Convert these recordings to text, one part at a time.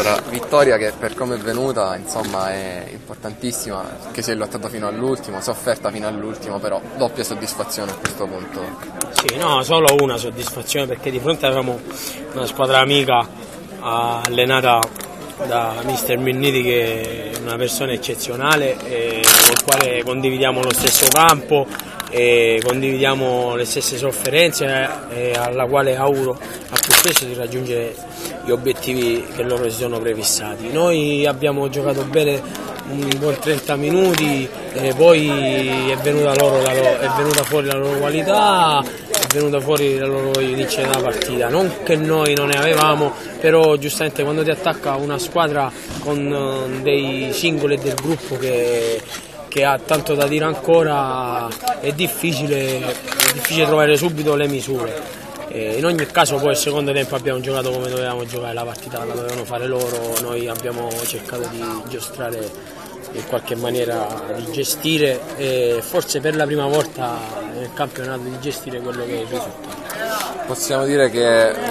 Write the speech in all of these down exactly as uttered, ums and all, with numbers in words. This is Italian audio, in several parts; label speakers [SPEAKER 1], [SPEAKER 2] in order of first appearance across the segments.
[SPEAKER 1] Allora, vittoria che per come è venuta insomma è importantissima, che si è lottato fino all'ultimo, sofferta fino all'ultimo, però doppia soddisfazione a questo punto.
[SPEAKER 2] Sì, no, solo una soddisfazione, perché di fronte avevamo una squadra amica allenata da mister Minniti, che è una persona eccezionale e con il quale condividiamo lo stesso campo e condividiamo le stesse sofferenze, e alla quale auguro al più presto di raggiungere gli obiettivi che loro si sono prefissati. Noi abbiamo giocato bene un buon trenta minuti e poi è venuta, loro la loro, è venuta fuori la loro qualità, è venuta fuori la loro inizio della partita, non che noi non ne avevamo, però giustamente quando ti attacca una squadra con dei singoli del gruppo che che ha tanto da dire ancora, è difficile, è difficile trovare subito le misure. E in ogni caso poi al secondo tempo abbiamo giocato come dovevamo giocare, la partita la dovevano fare loro, noi abbiamo cercato di giostrare in qualche maniera, di gestire, e forse per la prima volta nel campionato di gestire quello che è il risultato.
[SPEAKER 1] Possiamo dire che eh,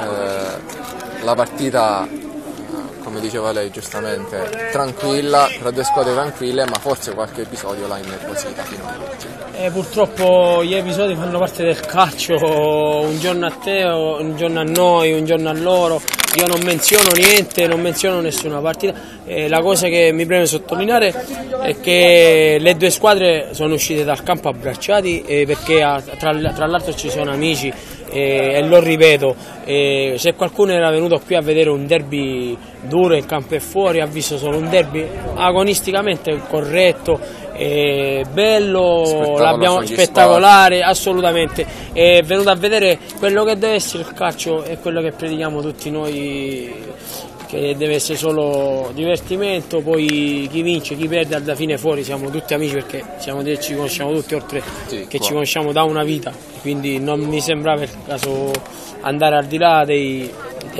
[SPEAKER 1] la partita, come diceva lei giustamente, tranquilla, tra due squadre tranquille, ma forse qualche episodio l'ha innervosita fino all'ultimo.
[SPEAKER 2] Eh, purtroppo gli episodi fanno parte del calcio, un giorno a te, un giorno a noi, un giorno a loro. Io non menziono niente, non menziono nessuna partita. Eh, la cosa che mi preme sottolineare è che le due squadre sono uscite dal campo abbracciati, eh, perché a, tra, tra l'altro ci sono amici, eh, e lo ripeto, eh, se qualcuno era venuto qui a vedere un derby duro in campo e fuori, ha visto solo un derby agonisticamente corretto, eh, bello, l'abbiamo spettacolare, assolutamente. È venuto a vedere quello che deve essere il calcio e quello che predichiamo tutti noi, che deve essere solo divertimento. Poi chi vince, chi perde, alla fine fuori siamo tutti amici, perché siamo, ci conosciamo tutti, oltre sì, che qua. Ci conosciamo da una vita, quindi non mi sembra per caso andare al di là dei,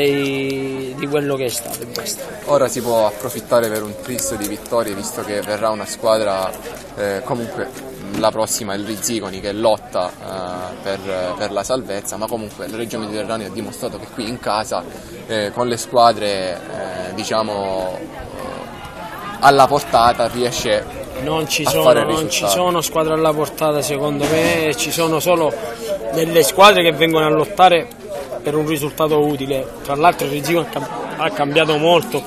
[SPEAKER 2] dei, di quello che è stato e basta.
[SPEAKER 1] Ora si può approfittare per un tris di vittorie, visto che verrà una squadra, eh, comunque la prossima è il Rizziconi, che lotta eh, per, per la salvezza, ma comunque la Reggio Mediterraneo ha dimostrato che qui in casa, eh, con le squadre eh, diciamo alla portata, riesce
[SPEAKER 2] non ci
[SPEAKER 1] a
[SPEAKER 2] sono,
[SPEAKER 1] fare il
[SPEAKER 2] non
[SPEAKER 1] risultato.
[SPEAKER 2] Ci sono squadre alla portata, secondo me ci sono solo delle squadre che vengono a lottare per un risultato utile. Tra l'altro il Rizziconi ha cambiato molto,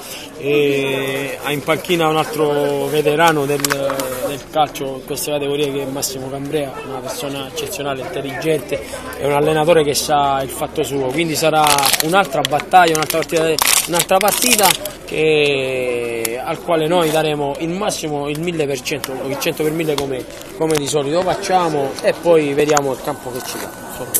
[SPEAKER 2] e ha in panchina un altro veterano del, del calcio in queste categorie, che è Massimo Cambrea, una persona eccezionale, intelligente, e un allenatore che sa il fatto suo, quindi sarà un'altra battaglia, un'altra partita, un'altra partita che, al quale noi daremo il massimo, il mille per cento, il cento per mille come, come di solito facciamo, e poi vediamo il campo che ci dà.